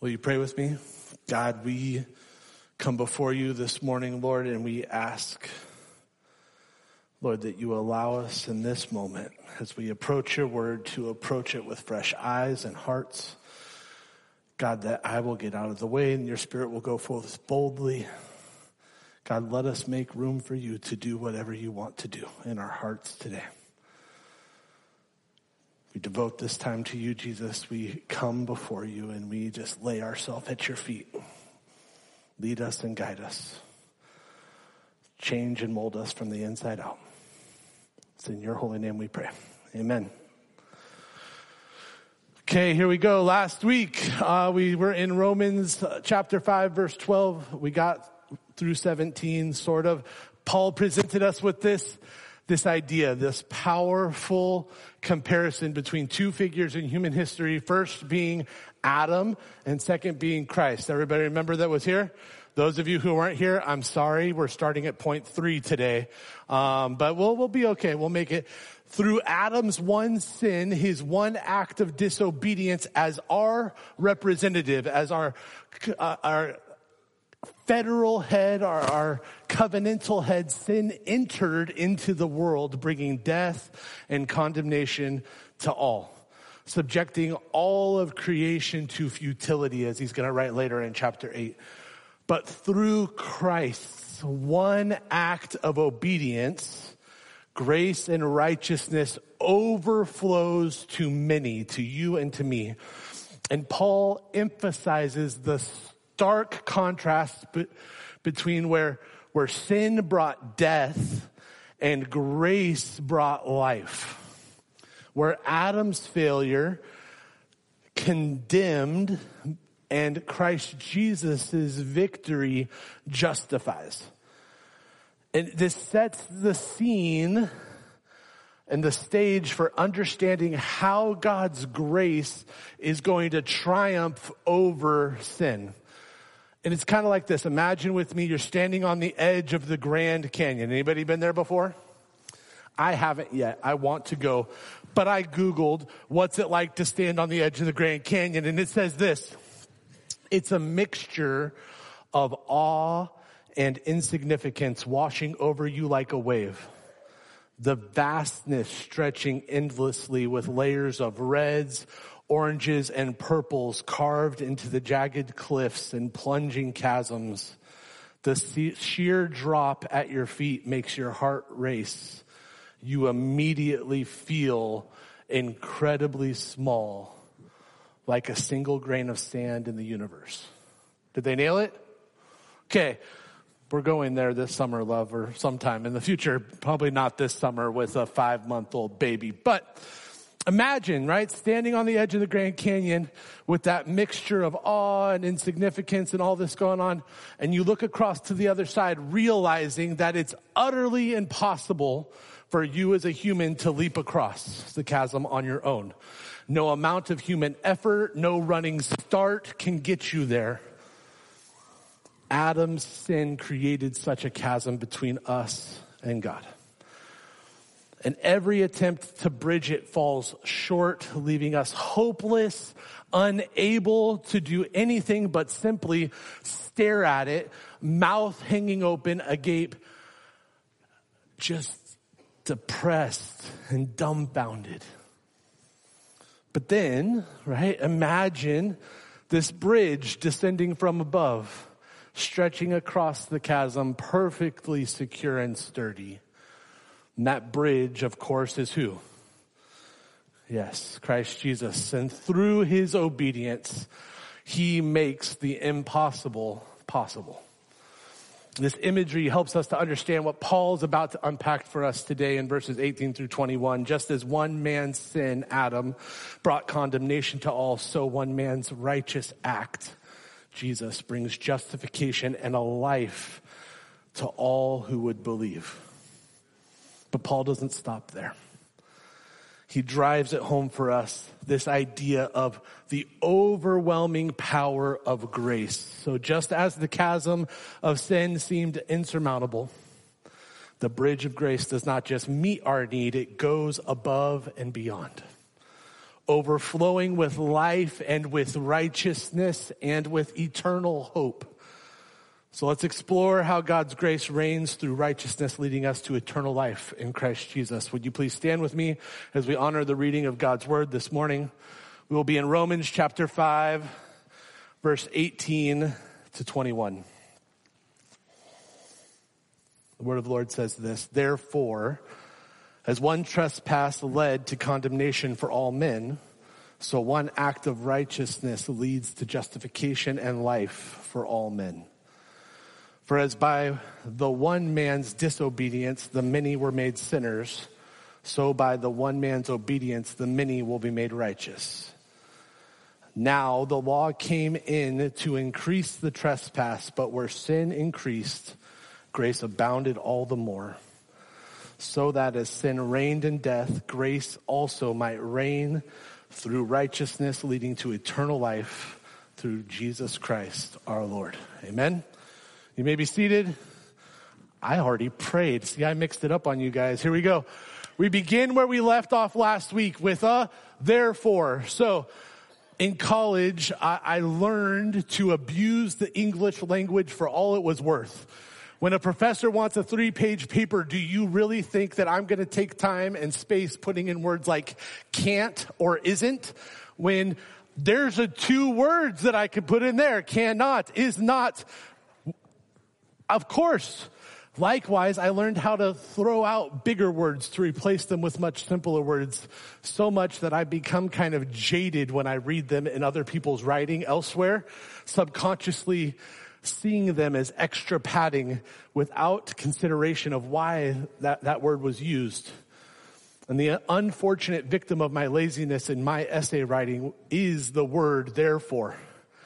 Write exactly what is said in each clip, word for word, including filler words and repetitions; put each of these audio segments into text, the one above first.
Will you pray with me? God, we come before you this morning, Lord, and we ask, Lord, that you allow us in this moment as we approach your word to approach it with fresh eyes and hearts. God, that I will get out of the way and your spirit will go forth boldly. God, let us make room for you to do whatever you want to do in our hearts today. We devote this time to you, Jesus. We come before you and we just lay ourselves at your feet. Lead us and guide us. Change and mold us from the inside out. It's in your holy name we pray. Amen. Okay, here we go. Last week, uh, we were in Romans uh, chapter five, verse twelve. We got through seventeen, sort of. Paul presented us with this, this idea, this powerful comparison between two figures in human history. First being Adam and second being Christ. Everybody remember that was here? Those of you who weren't here, I'm sorry. We're starting at point three today. Um, but we'll, we'll be okay. We'll make it. Through Adam's one sin, his one act of disobedience as our representative, as our, uh, our federal head, our, our covenantal head, sin entered into the world, bringing death and condemnation to all, subjecting all of creation to futility, as he's going to write later in chapter eight. But through Christ's one act of obedience, grace and righteousness overflows to many, to you and to me. And Paul emphasizes the stark contrast be- between where, where sin brought death and grace brought life. Where Adam's failure condemned and Christ Jesus' victory justifies. And this sets the scene and the stage for understanding how God's grace is going to triumph over sin. And it's kind of like this. Imagine with me, you're standing on the edge of the Grand Canyon. Anybody been there before? I haven't yet. I want to go. But I Googled, what's it like to stand on the edge of the Grand Canyon? And it says this. It's a mixture of awe and insignificance washing over you like a wave. The vastness stretching endlessly with layers of reds, oranges, and purples carved into the jagged cliffs and plunging chasms. The sheer drop at your feet makes your heart race. You immediately feel incredibly small, like a single grain of sand in the universe. Did they nail it? Okay. We're going there this summer, love, or sometime in the future. Probably not this summer with a five-month-old baby. But imagine, right, standing on the edge of the Grand Canyon with that mixture of awe and insignificance and all this going on, and you look across to the other side, realizing that it's utterly impossible for you as a human to leap across the chasm on your own. No amount of human effort, no running start can get you there. Adam's sin created such a chasm between us and God. And every attempt to bridge it falls short, leaving us hopeless, unable to do anything but simply stare at it, mouth hanging open, agape, just depressed and dumbfounded. But then, right, imagine this bridge descending from above, stretching across the chasm, perfectly secure and sturdy. And that bridge, of course, is who? Yes, Christ Jesus. And through his obedience, he makes the impossible possible. This imagery helps us to understand what Paul's about to unpack for us today in verses eighteen through twenty-one. Just as one man's sin, Adam, brought condemnation to all, so one man's righteous act, Jesus, brings justification and a life to all who would believe. But Paul doesn't stop there. He drives it home for us, this idea of the overwhelming power of grace. So just as the chasm of sin seemed insurmountable, the bridge of grace does not just meet our need, it goes above and beyond. overflowing with life and with righteousness and with eternal hope. So let's explore how God's grace reigns through righteousness, leading us to eternal life in Christ Jesus. Would you please stand with me as we honor the reading of God's word this morning? We will be in Romans chapter five, verse eighteen to twenty-one. The word of the Lord says this: Therefore, as one trespass led to condemnation for all men, so one act of righteousness leads to justification and life for all men. For as by the one man's disobedience the many were made sinners, so by the one man's obedience the many will be made righteous. Now the law came in to increase the trespass, but where sin increased, grace abounded all the more. So that as sin reigned in death, grace also might reign through righteousness, leading to eternal life through Jesus Christ our Lord. Amen. You may be seated. I already prayed. See, I mixed it up on you guys. Here we go. We begin where we left off last week with a therefore. So in college, I, I learned to abuse the English language for all it was worth. When a professor wants a three-page paper, do you really think that I'm going to take time and space putting in words like can't or isn't? When there's a two words that I could put in there, cannot, is not. Of course. Likewise, I learned how to throw out bigger words to replace them with much simpler words, so much that I become kind of jaded when I read them in other people's writing elsewhere, subconsciously seeing them as extra padding without consideration of why that, that word was used. And the unfortunate victim of my laziness in my essay writing is the word therefore.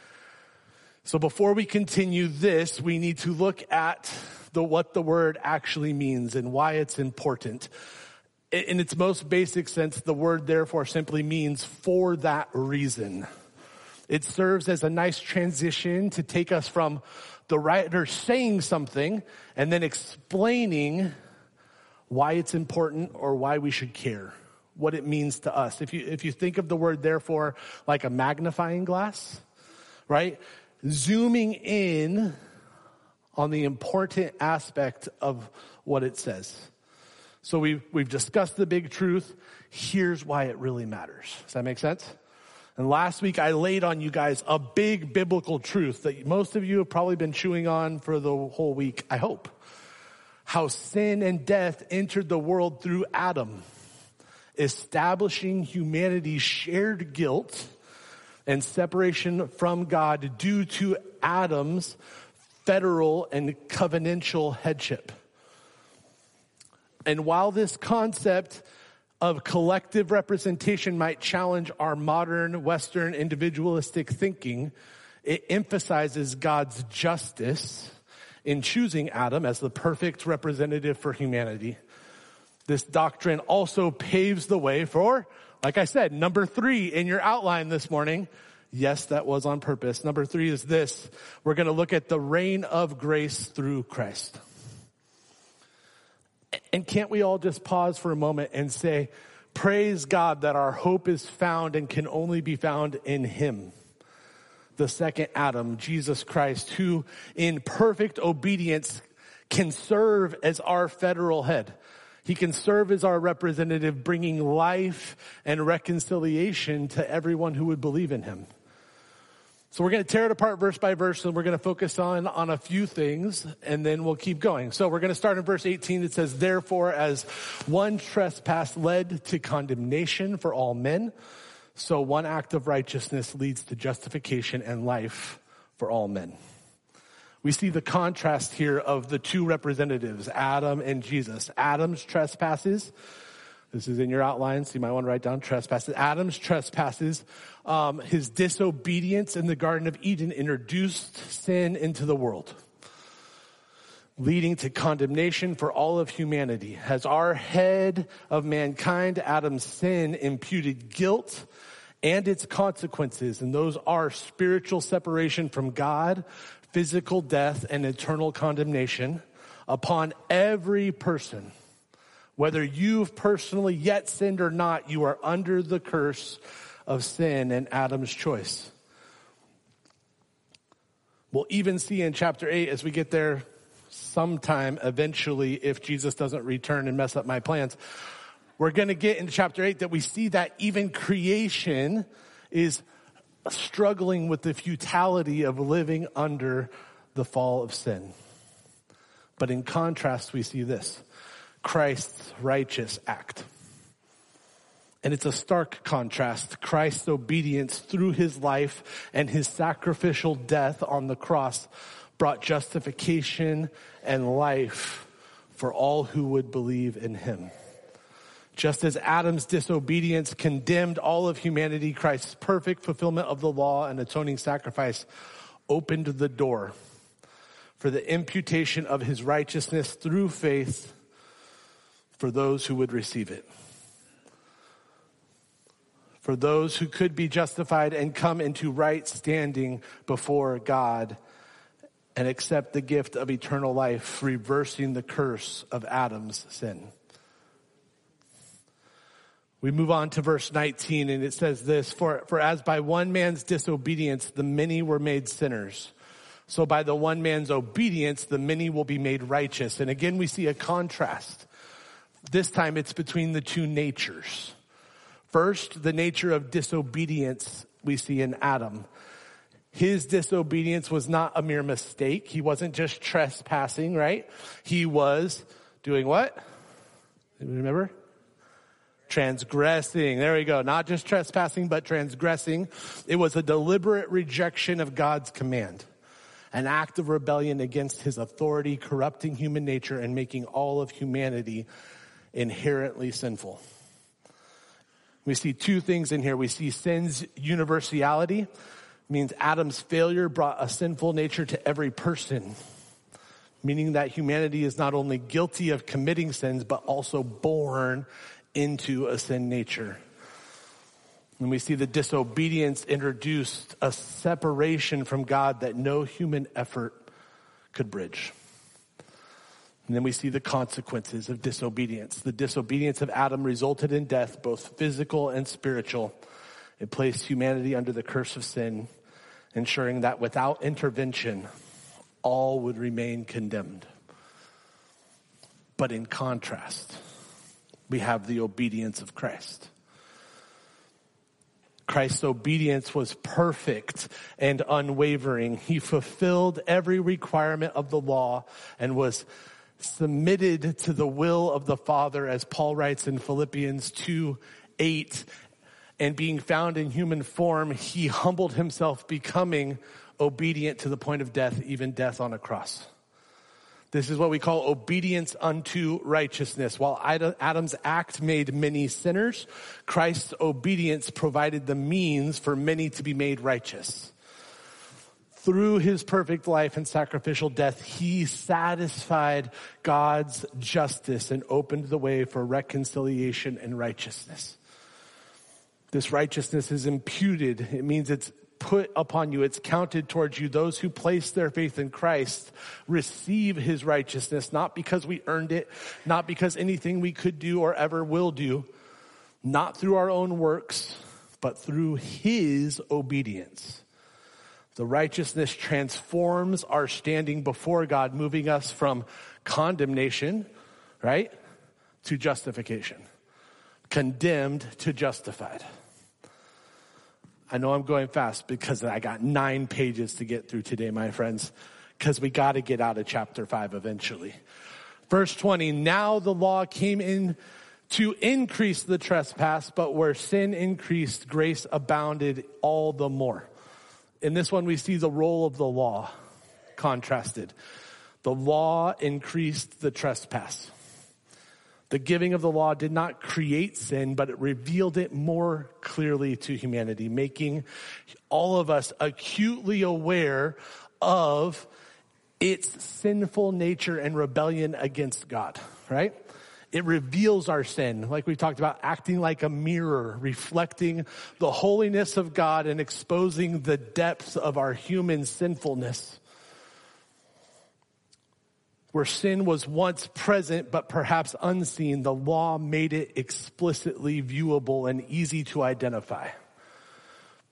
So before we continue this, we need to look at the what the word actually means and why it's important. In its most basic sense, the word therefore simply means for that reason. It serves as a nice transition to take us from the writer saying something and then explaining why it's important or why we should care, what it means to us. If you, if you think of the word therefore like a magnifying glass, right? Zooming in on the important aspect of what it says. So we've, we've discussed the big truth. Here's why it really matters. Does that make sense? And last week I laid on you guys a big biblical truth that most of you have probably been chewing on for the whole week, I hope. How sin and death entered the world through Adam, establishing humanity's shared guilt and separation from God due to Adam's federal and covenantal headship. And while this concept of collective representation might challenge our modern Western individualistic thinking, it emphasizes God's justice in choosing Adam as the perfect representative for humanity. This doctrine also paves the way for, like I said, number three in your outline this morning. Yes, that was on purpose. Number three is this. We're going to look at the reign of grace through Christ. And can't we all just pause for a moment and say, praise God that our hope is found and can only be found in Him, the second Adam, Jesus Christ, who in perfect obedience can serve as our federal head. He can serve as our representative, bringing life and reconciliation to everyone who would believe in Him. So we're going to tear it apart verse by verse, and we're going to focus on, on a few things, and then we'll keep going. So we're going to start in verse eighteen. It says, therefore, as one trespass led to condemnation for all men, so one act of righteousness leads to justification and life for all men. We see the contrast here of the two representatives, Adam and Jesus. Adam's trespasses, this is in your outline, so you might want to write down trespasses. Adam's trespasses, um, his disobedience in the Garden of Eden introduced sin into the world, leading to condemnation for all of humanity. As our head of mankind, Adam's sin imputed guilt and its consequences, and those are spiritual separation from God, physical death, and eternal condemnation upon every person. Whether you've personally yet sinned or not, you are under the curse of sin and Adam's choice. We'll even see in chapter eight, as we get there sometime eventually, if Jesus doesn't return and mess up my plans, we're going to get into chapter eight that we see that even creation is struggling with the futility of living under the fall of sin. But in contrast, we see this: Christ's righteous act. And it's a stark contrast. Christ's obedience through his life and his sacrificial death on the cross brought justification and life for all who would believe in him. Just as Adam's disobedience condemned all of humanity, Christ's perfect fulfillment of the law and atoning sacrifice opened the door for the imputation of his righteousness through faith for those who would receive it. For those who could be justified and come into right standing before God and accept the gift of eternal life, reversing the curse of Adam's sin. We move on to verse nineteen, and it says this: For, for as by one man's disobedience the many were made sinners, so by the one man's obedience the many will be made righteous. And again we see a contrast. This time it's between the two natures. First, the nature of disobedience we see in Adam. His disobedience was not a mere mistake. He wasn't just trespassing, right? He was doing what? Remember? Transgressing. There we go. Not just trespassing, but transgressing. It was a deliberate rejection of God's command. An act of rebellion against his authority, corrupting human nature and making all of humanity inherently sinful. We see two things in here. We see sin's universality, means Adam's failure brought a sinful nature to every person, meaning that humanity is not only guilty of committing sins, but also born into a sin nature. And we see the disobedience introduced a separation from God that no human effort could bridge. And then we see the consequences of disobedience. The disobedience of Adam resulted in death, both physical and spiritual. It placed humanity under the curse of sin, ensuring that without intervention, all would remain condemned. But in contrast, we have the obedience of Christ. Christ's obedience was perfect and unwavering. He fulfilled every requirement of the law and was submitted to the will of the Father, as Paul writes in Philippians two eight. And being found in human form, he humbled himself, becoming obedient to the point of death, even death on a cross. This is what we call obedience unto righteousness. While Adam's act made many sinners, Christ's obedience provided the means for many to be made righteous. Through his perfect life and sacrificial death, he satisfied God's justice and opened the way for reconciliation and righteousness. This righteousness is imputed. It means it's put upon you. It's counted towards you. Those who place their faith in Christ receive his righteousness, not because we earned it, not because anything we could do or ever will do, not through our own works, but through his obedience. The righteousness transforms our standing before God, moving us from condemnation, right, to justification. Condemned to justified. I know I'm going fast because I got nine pages to get through today, my friends, because we got to get out of chapter five eventually. Verse twenty, now the law came in to increase the trespass, but where sin increased, grace abounded all the more. In this one, we see the role of the law contrasted. The law increased the trespass. The giving of the law did not create sin, but it revealed it more clearly to humanity, making all of us acutely aware of its sinful nature and rebellion against God, right? It reveals our sin, like we talked about, acting like a mirror, reflecting the holiness of God and exposing the depths of our human sinfulness. Where sin was once present but perhaps unseen, the law made it explicitly viewable and easy to identify.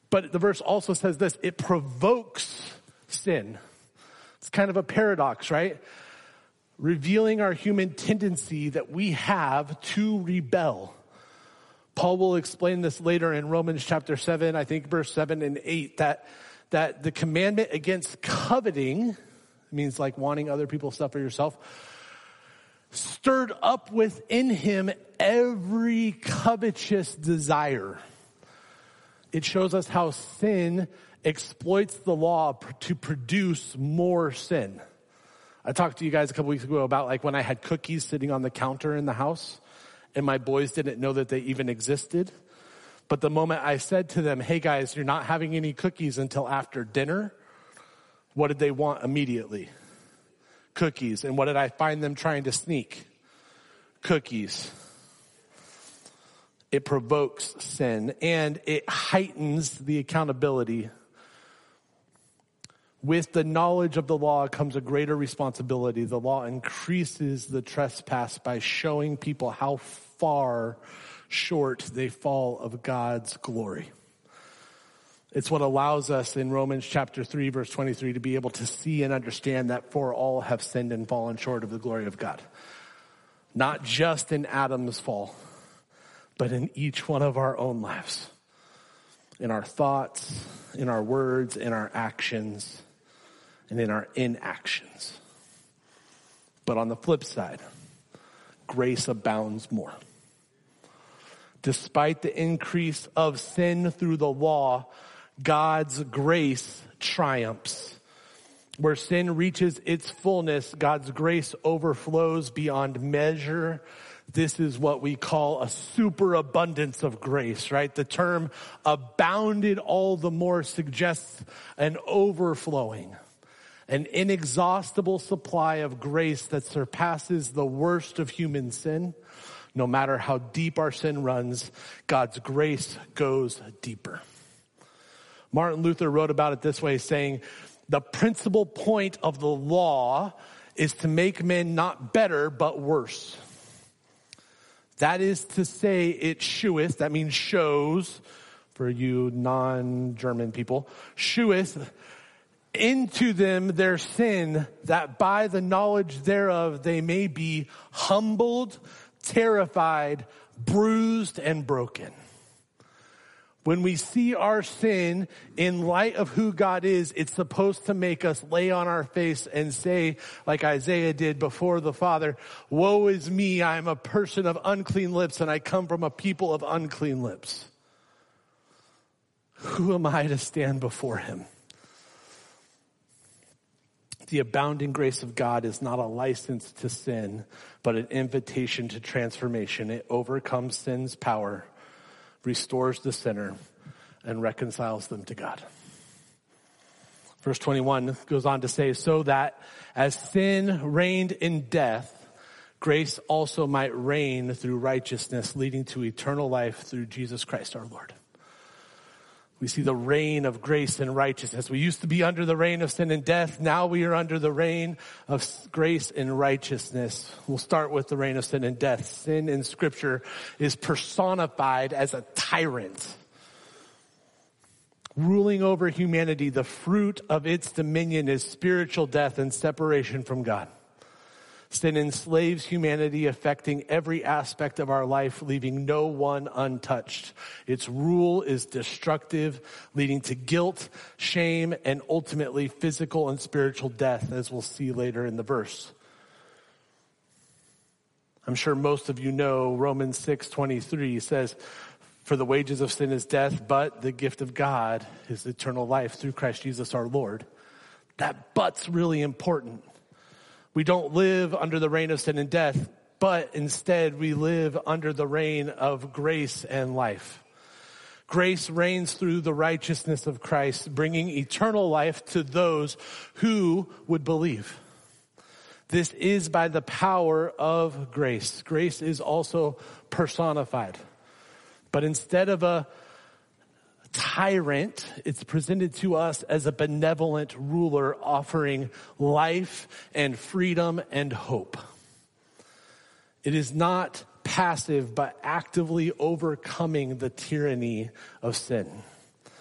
But the verse also says this, it provokes sin. It's kind of a paradox, right? Revealing our human tendency that we have to rebel. Paul will explain this later in Romans chapter seven, I think verse seven and eight, that, that the commandment against coveting, means like wanting other people's stuff for yourself, stirred up within him every covetous desire. It shows us how sin exploits the law to produce more sin. I talked to you guys a couple weeks ago about like when I had cookies sitting on the counter in the house and my boys didn't know that they even existed. But the moment I said to them, hey guys, you're not having any cookies until after dinner, what did they want immediately? Cookies. And what did I find them trying to sneak? Cookies. It provokes sin and it heightens the accountability. With the knowledge of the law comes a greater responsibility. The law increases the trespass by showing people how far short they fall of God's glory. It's what allows us in Romans chapter three, verse twenty-three, to be able to see and understand that for all have sinned and fallen short of the glory of God. Not just in Adam's fall, but in each one of our own lives. In our thoughts, in our words, in our actions, and in our inactions. But on the flip side, grace abounds more. Despite the increase of sin through the law, God's grace triumphs. Where sin reaches its fullness, God's grace overflows beyond measure. This is what we call a superabundance of grace, right? The term abounded all the more suggests an overflowing, an inexhaustible supply of grace that surpasses the worst of human sin. No matter how deep our sin runs, God's grace goes deeper. Martin Luther wrote about it this way, saying, the principal point of the law is to make men not better, but worse. That is to say, it sheweth, that means shows, for you non-German people, sheweth into them their sin, that by the knowledge thereof they may be humbled, terrified, bruised, and broken. When we see our sin in light of who God is, it's supposed to make us lay on our face and say, like Isaiah did before the Father, woe is me, I am a person of unclean lips, and I come from a people of unclean lips. Who am I to stand before him? The abounding grace of God is not a license to sin, but an invitation to transformation. It overcomes sin's power, restores the sinner, and reconciles them to God. Verse twenty-one goes on to say, so that as sin reigned in death, grace also might reign through righteousness, leading to eternal life through Jesus Christ our Lord. We see the reign of grace and righteousness. We used to be under the reign of sin and death. Now we are under the reign of grace and righteousness. We'll start with the reign of sin and death. Sin in Scripture is personified as a tyrant, ruling over humanity. The fruit of its dominion is spiritual death and separation from God. Sin enslaves humanity, affecting every aspect of our life, leaving no one untouched. Its rule is destructive, leading to guilt, shame, and ultimately physical and spiritual death, as we'll see later in the verse. I'm sure most of you know Romans six twenty-three says, for the wages of sin is death, but the gift of God is eternal life through Christ Jesus our Lord. That but's really important. We don't live under the reign of sin and death, but instead we live under the reign of grace and life. Grace reigns through the righteousness of Christ, bringing eternal life to those who would believe. This is by the power of grace. Grace is also personified. But instead of a tyrant, it's presented to us as a benevolent ruler offering life and freedom and hope. It is not passive, but actively overcoming the tyranny of sin.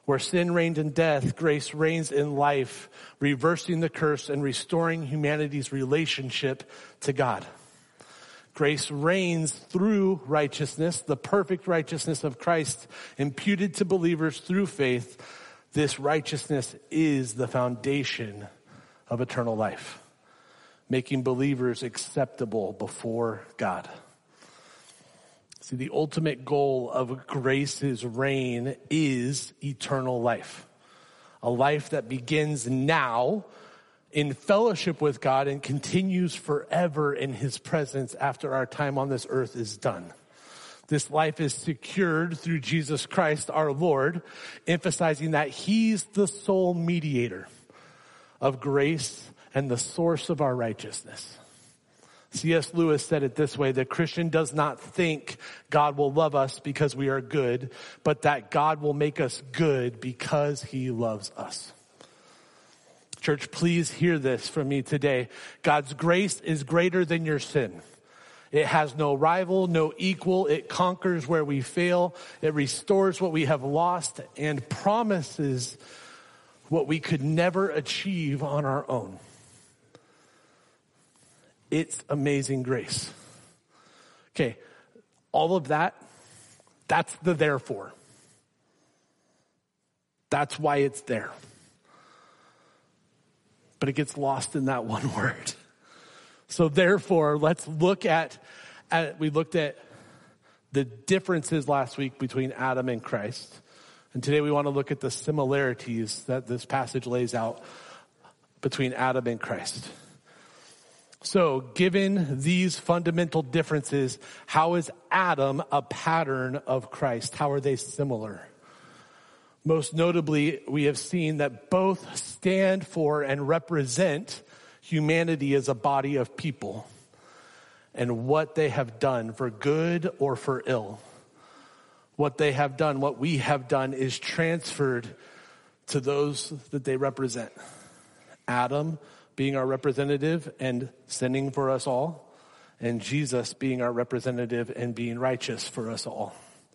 Where sin reigned in death, grace reigns in life, reversing the curse and restoring humanity's relationship to God. Grace reigns through righteousness, the perfect righteousness of Christ imputed to believers through faith. This righteousness is the foundation of eternal life, making believers acceptable before God. See, the ultimate goal of grace's reign is eternal life. A life that begins now in fellowship with God and continues forever in his presence after our time on this earth is done. This life is secured through Jesus Christ, our Lord, emphasizing that he's the sole mediator of grace and the source of our righteousness. C S Lewis said it this way: the Christian does not think God will love us because we are good, but that God will make us good because he loves us. Church, please hear this from me today. God's grace is greater than your sin. It has no rival, no equal. It conquers where we fail. It restores what we have lost and promises what we could never achieve on our own. It's amazing grace. Okay, all of that, that's the therefore. That's why it's there. But it gets lost in that one word. So therefore, let's look at, at, we looked at the differences last week between Adam and Christ. And today we want to look at the similarities that this passage lays out between Adam and Christ. So, given these fundamental differences, how is Adam a pattern of Christ? How are they similar? Most notably, we have seen that both stand for and represent humanity as a body of people and what they have done for good or for ill. What they have done, what we have done, is transferred to those that they represent. Adam being our representative and sinning for us all, and Jesus being our representative and being righteous for us all.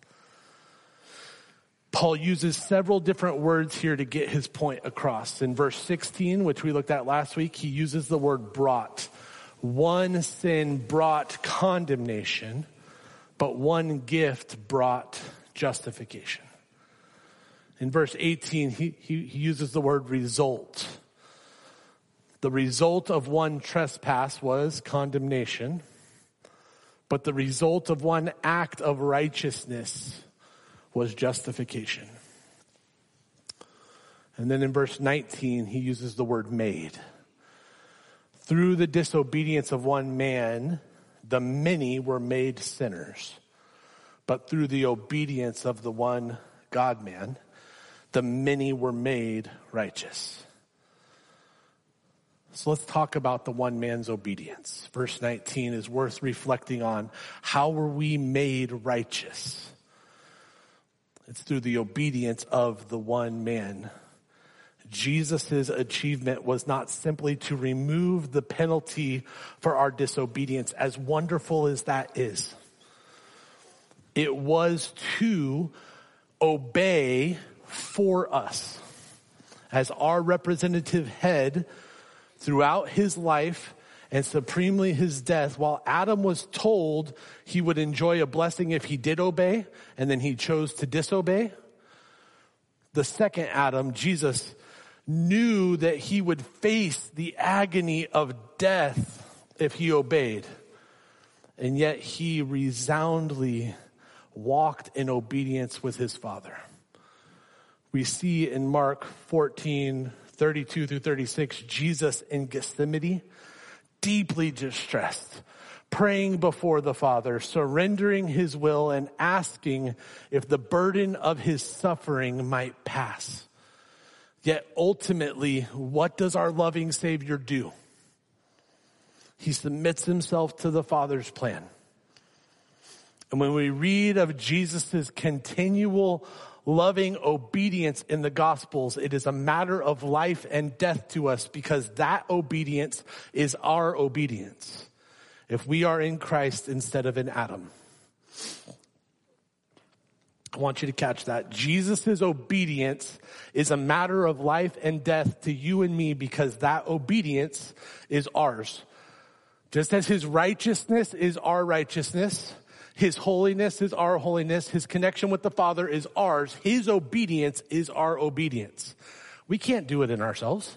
Paul uses several different words here to get his point across. In verse sixteen, which we looked at last week, he uses the word brought. One sin brought condemnation, but one gift brought justification. In verse eighteen, he, he, he uses the word result. The result of one trespass was condemnation, but the result of one act of righteousness was justification. And then in verse nineteen, he uses the word made. Through the disobedience of one man, the many were made sinners. But through the obedience of the one God-man, the many were made righteous. So let's talk about the one man's obedience. Verse nineteen is worth reflecting on. How were we made righteous? It's through the obedience of the one man. Jesus' achievement was not simply to remove the penalty for our disobedience, as wonderful as that is. It was to obey for us as our representative head throughout his life and supremely his death. While Adam was told he would enjoy a blessing if he did obey, and then he chose to disobey, the second Adam, Jesus, knew that he would face the agony of death if he obeyed. And yet he resoundingly walked in obedience with his Father. We see in Mark fourteen, thirty-two through thirty-six, Jesus in Gethsemane, deeply distressed, praying before the Father, surrendering his will and asking if the burden of his suffering might pass. Yet ultimately, what does our loving Savior do? He submits himself to the Father's plan. And when we read of Jesus' continual loving obedience in the Gospels, it is a matter of life and death to us, because that obedience is our obedience if we are in Christ instead of in Adam. I want you to catch that. Jesus' obedience is a matter of life and death to you and me because that obedience is ours. Just as his righteousness is our righteousness, his holiness is our holiness, his connection with the Father is ours, his obedience is our obedience. We can't do it in ourselves.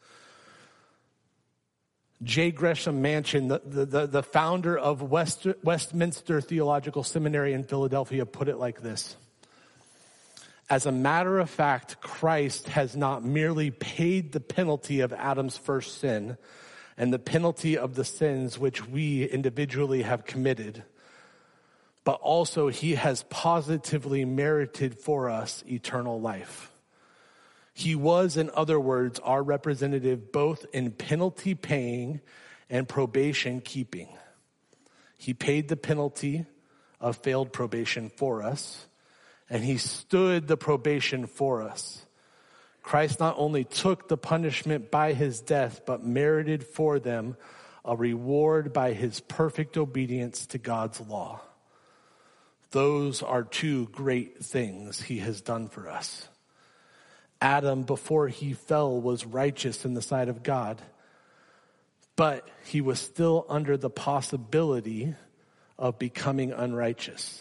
J. Gresham Machen, the, the, the founder of West, Westminster Theological Seminary in Philadelphia, put it like this. As a matter of fact, Christ has not merely paid the penalty of Adam's first sin and the penalty of the sins which we individually have committed, but also he has positively merited for us eternal life. He was, in other words, our representative both in penalty paying and probation keeping. He paid the penalty of failed probation for us, and he stood the probation for us. Christ not only took the punishment by his death, but merited for them a reward by his perfect obedience to God's law. Those are two great things he has done for us. Adam, before he fell, was righteous in the sight of God, but he was still under the possibility of becoming unrighteous.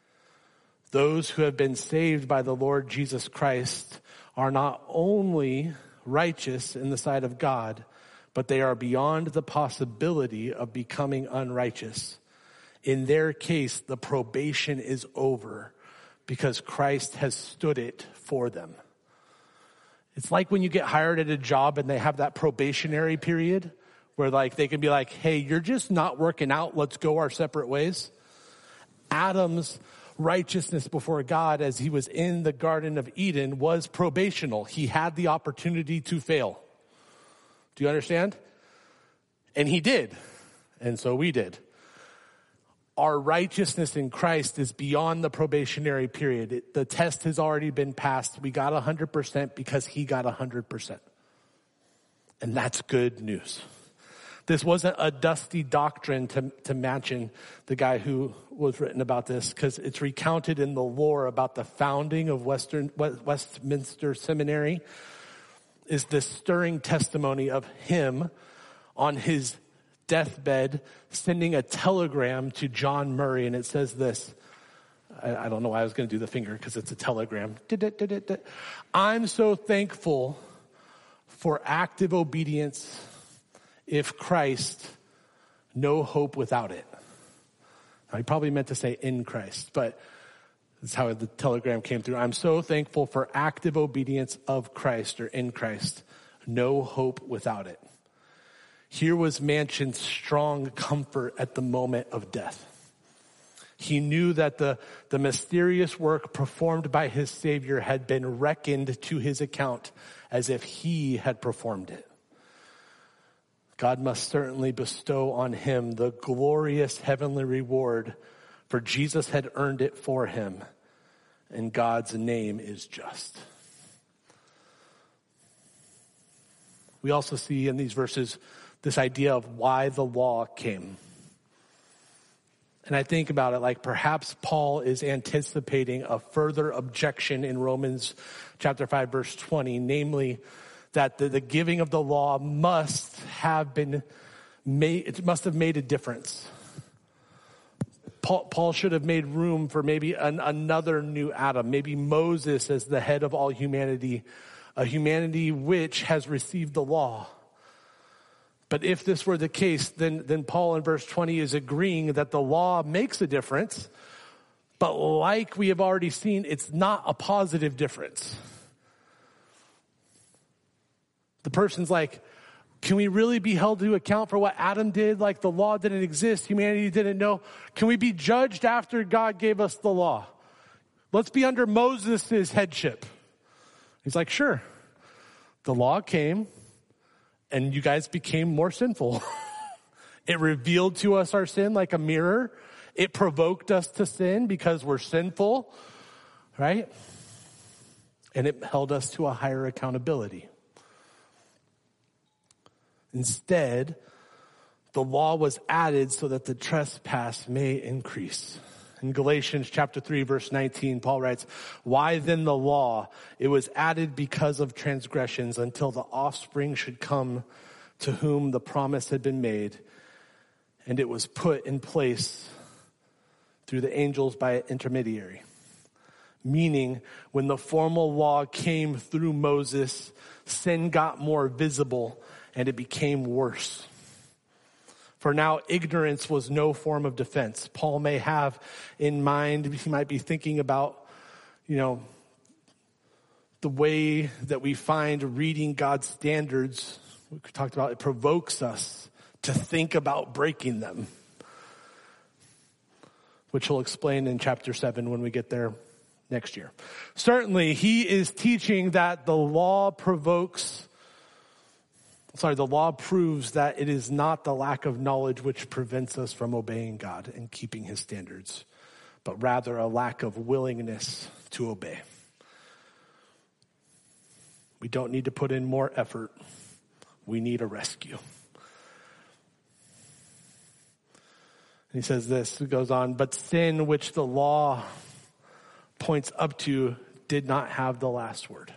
Those who have been saved by the Lord Jesus Christ are not only righteous in the sight of God, but they are beyond the possibility of becoming unrighteous. In their case, the probation is over because Christ has stood it for them. It's like when you get hired at a job and they have that probationary period where like they can be like, hey, you're just not working out. Let's go our separate ways. Adam's righteousness before God as he was in the Garden of Eden was probational. He had the opportunity to fail. Do you understand? And he did. And so we did. Our righteousness in Christ is beyond the probationary period. It, the test has already been passed. We got one hundred percent because he got one hundred percent. And that's good news. This wasn't a dusty doctrine to, to Machen, the guy who was written about this, because it's recounted in the lore about the founding of Western, Westminster Seminary, is this stirring testimony of him on his deathbed sending a telegram to John Murray, and it says this. I, I don't know why I was going to do the finger because it's a telegram. I'm so thankful for active obedience. If Christ, no hope without it. Now, he probably meant to say in Christ, but that's how the telegram came through. I'm so thankful for active obedience of Christ or in Christ. No hope without it. Here was Machen's strong comfort at the moment of death. He knew that the, the mysterious work performed by his Savior had been reckoned to his account as if he had performed it. God must certainly bestow on him the glorious heavenly reward, for Jesus had earned it for him, and God's name is just. We also see in these verses this idea of why the law came. And I think about it like perhaps Paul is anticipating a further objection in Romans chapter five, verse twenty, namely, that the, the giving of the law must have been made, it must have made a difference. Paul, Paul should have made room for maybe an, another new Adam, maybe Moses as the head of all humanity, a humanity which has received the law. But if this were the case, then, then Paul in verse twenty is agreeing that the law makes a difference, but like we have already seen, it's not a positive difference. The person's like, can we really be held to account for what Adam did? Like the law didn't exist. Humanity didn't know. Can we be judged after God gave us the law? Let's be under Moses' headship. He's like, sure. The law came and you guys became more sinful. It revealed to us our sin like a mirror. It provoked us to sin because we're sinful, right? And it held us to a higher accountability. Instead, the law was added so that the trespass may increase. In Galatians chapter three, verse nineteen, Paul writes, "Why then the law? It was added because of transgressions until the offspring should come to whom the promise had been made. And it was put in place through the angels by an intermediary." Meaning, when the formal law came through Moses, sin got more visible and it became worse. For now, ignorance was no form of defense. Paul may have in mind, he might be thinking about, you know, the way that we find reading God's standards, we talked about, it provokes us to think about breaking them, which he'll explain in chapter seven when we get there next year. Certainly, he is teaching that the law provokes Sorry, the law proves that it is not the lack of knowledge which prevents us from obeying God and keeping his standards, but rather a lack of willingness to obey. We don't need to put in more effort. We need a rescue. And he says this, it goes on, "But sin which the law points up to did not have the last word."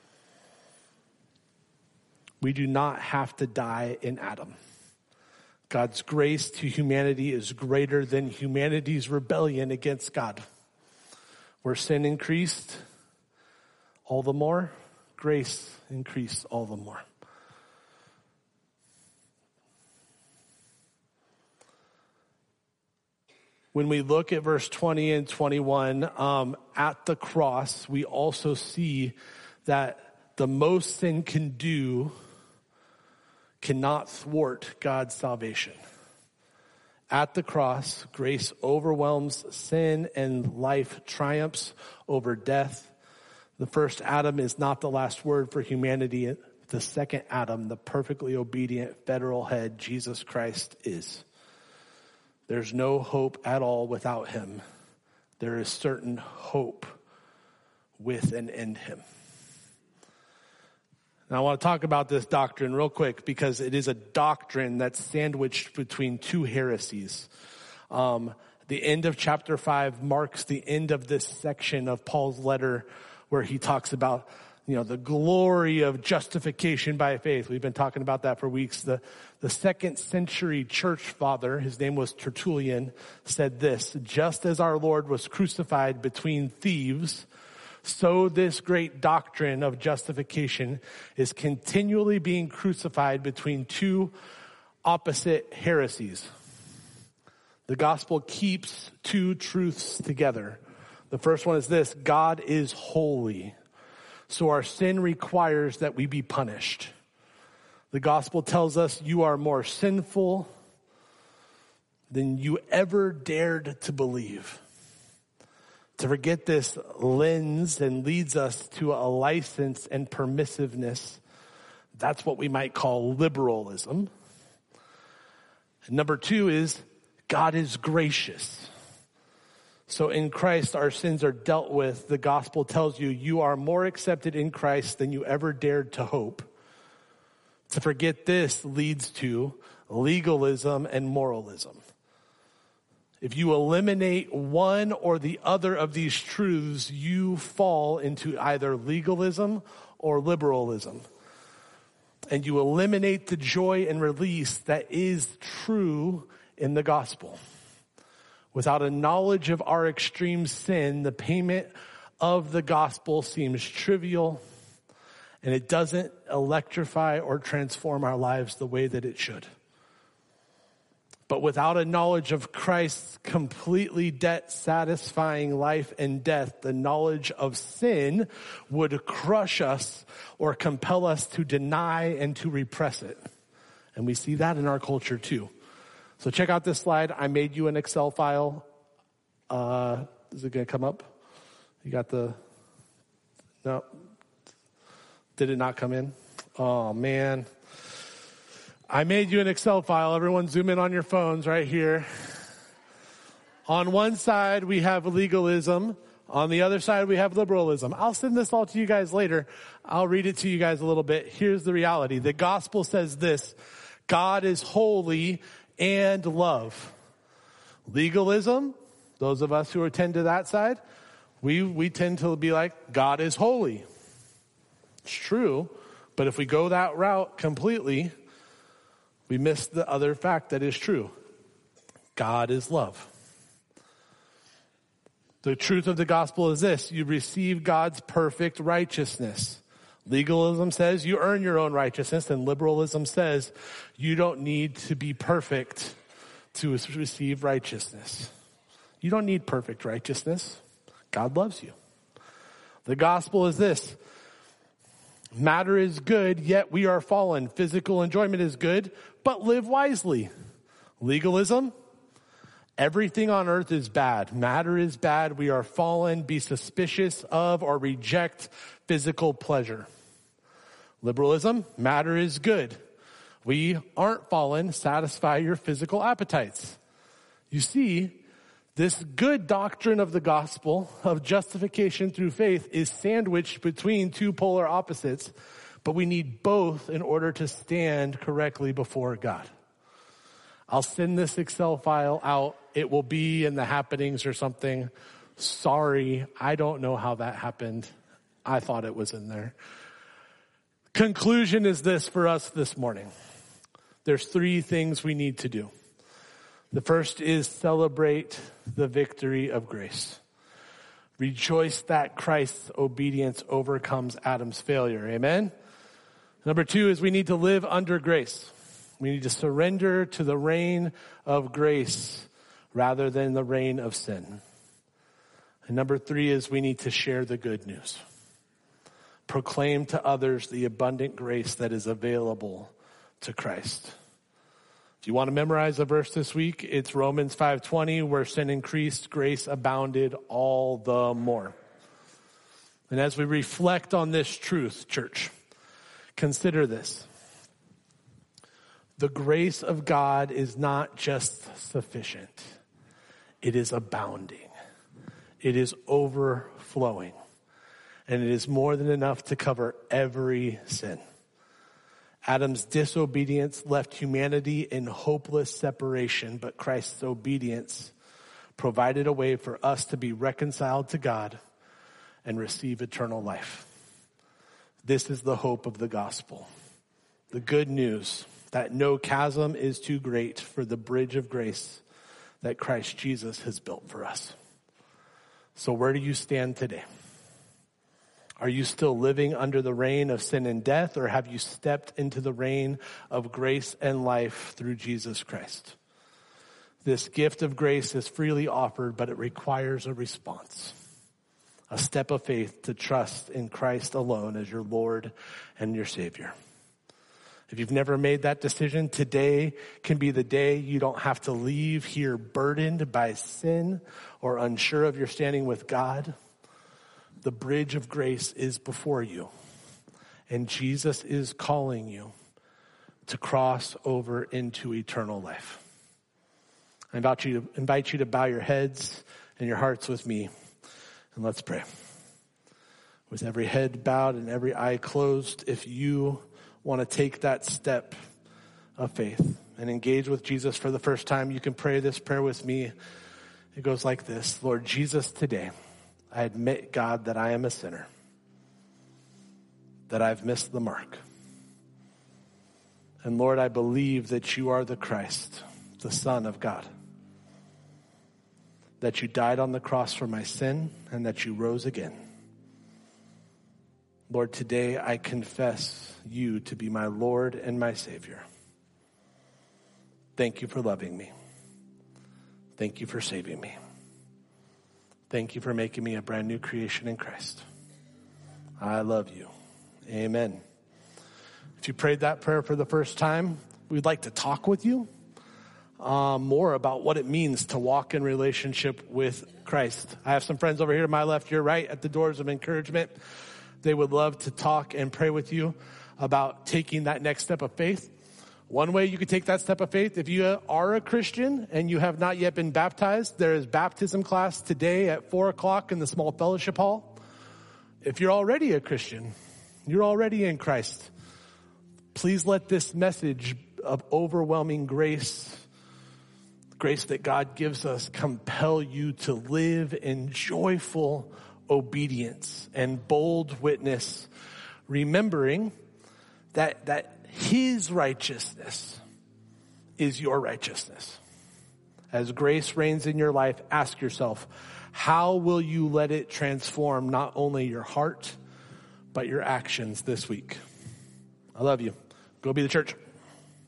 We do not have to die in Adam. God's grace to humanity is greater than humanity's rebellion against God. Where sin increased, all the more, grace increased all the more. When we look at verse twenty and twenty-one, um, at the cross, we also see that the most sin can do cannot thwart God's salvation. At the cross, grace overwhelms sin and life triumphs over death. The first Adam is not the last word for humanity. The second Adam, the perfectly obedient federal head, Jesus Christ, is. There's no hope at all without him. There is certain hope with and in him. Now I want to talk about this doctrine real quick because it is a doctrine that's sandwiched between two heresies. Um, the end of chapter five marks the end of this section of Paul's letter where he talks about, you know, the glory of justification by faith. We've been talking about that for weeks. The, the second century church father, his name was Tertullian, said this: "Just as our Lord was crucified between thieves, so this great doctrine of justification is continually being crucified between two opposite heresies." The gospel keeps two truths together. The first one is this: God is holy, so our sin requires that we be punished. The gospel tells us you are more sinful than you ever dared to believe. To forget this lens and leads us to a license and permissiveness. That's what we might call liberalism. And number two is God is gracious. So in Christ, our sins are dealt with. The gospel tells you you are more accepted in Christ than you ever dared to hope. To forget this leads to legalism and moralism. If you eliminate one or the other of these truths, you fall into either legalism or liberalism. And you eliminate the joy and release that is true in the gospel. Without a knowledge of our extreme sin, the payment of the gospel seems trivial, and it doesn't electrify or transform our lives the way that it should. But without a knowledge of Christ's completely debt-satisfying life and death, the knowledge of sin would crush us or compel us to deny and to repress it. And we see that in our culture too. So check out this slide. I made you an Excel file. Uh, is it going to come up? You got the... No. Did it not come in? Oh, man. I made you an Excel file. Everyone zoom in on your phones right here. On one side, we have legalism. On the other side, we have liberalism. I'll send this all to you guys later. I'll read it to you guys a little bit. Here's the reality. The gospel says this: God is holy and love. Legalism Those of us who attend to that side, we, we tend to be like, God is holy. It's true, but if we go that route completely, we miss the other fact that is true. God is love. The truth of the gospel is this: you receive God's perfect righteousness. Legalism says you earn your own righteousness, and liberalism says you don't need to be perfect to receive righteousness. You don't need perfect righteousness. God loves you. The gospel is this: matter is good, yet we are fallen. Physical enjoyment is good, but live wisely. Legalism: everything on earth is bad. Matter is bad. We are fallen. Be suspicious of or reject physical pleasure. Liberalism: matter is good. We aren't fallen. Satisfy your physical appetites. You see, this good doctrine of the gospel of justification through faith is sandwiched between two polar opposites, but we need both in order to stand correctly before God. I'll send this Excel file out. It will be in the happenings or something. Sorry, I don't know how that happened. I thought it was in there. Conclusion is this for us this morning. There's three things we need to do. The first is celebrate the victory of grace. Rejoice that Christ's obedience overcomes Adam's failure. Amen? Number two is we need to live under grace. We need to surrender to the reign of grace rather than the reign of sin. And number three is we need to share the good news. Proclaim to others the abundant grace that is available to Christ. If you want to memorize a verse this week, it's Romans five twenty, where sin increased, grace abounded all the more. And as we reflect on this truth, church, consider this. The grace of God is not just sufficient. It is abounding. It is overflowing. And it is more than enough to cover every sin. Adam's disobedience left humanity in hopeless separation, but Christ's obedience provided a way for us to be reconciled to God and receive eternal life. This is the hope of the gospel. The good news that no chasm is too great for the bridge of grace that Christ Jesus has built for us. So where do you stand today? Are you still living under the reign of sin and death, or have you stepped into the reign of grace and life through Jesus Christ? This gift of grace is freely offered, but it requires a response, a step of faith to trust in Christ alone as your Lord and your Savior. If you've never made that decision, today can be the day. You don't have to leave here burdened by sin or unsure of your standing with God. The bridge of grace is before you, and Jesus is calling you to cross over into eternal life. I invite you to, invite you to bow your heads and your hearts with me, and let's pray. With every head bowed and every eye closed, if you want to take that step of faith and engage with Jesus for the first time, you can pray this prayer with me. It goes like this: Lord Jesus, today I admit, God, that I am a sinner, that I've missed the mark. And Lord, I believe that you are the Christ, the Son of God, that you died on the cross for my sin and that you rose again. Lord, today I confess you to be my Lord and my Savior. Thank you for loving me. Thank you for saving me. Thank you for making me a brand new creation in Christ. I love you. Amen. If you prayed that prayer for the first time, we'd like to talk with you uh, more about what it means to walk in relationship with Christ. I have some friends over here to my left, your right, at the Doors of Encouragement. They would love to talk and pray with you about taking that next step of faith. One way you could take that step of faith, if you are a Christian and you have not yet been baptized, there is baptism class today at four o'clock in the small fellowship hall. If you're already a Christian, you're already in Christ, please let this message of overwhelming grace grace that God gives us compel you to live in joyful obedience and bold witness, remembering that, that his righteousness is your righteousness. As grace reigns in your life, ask yourself, how will you let it transform not only your heart, but your actions this week? I love you. Go be the church.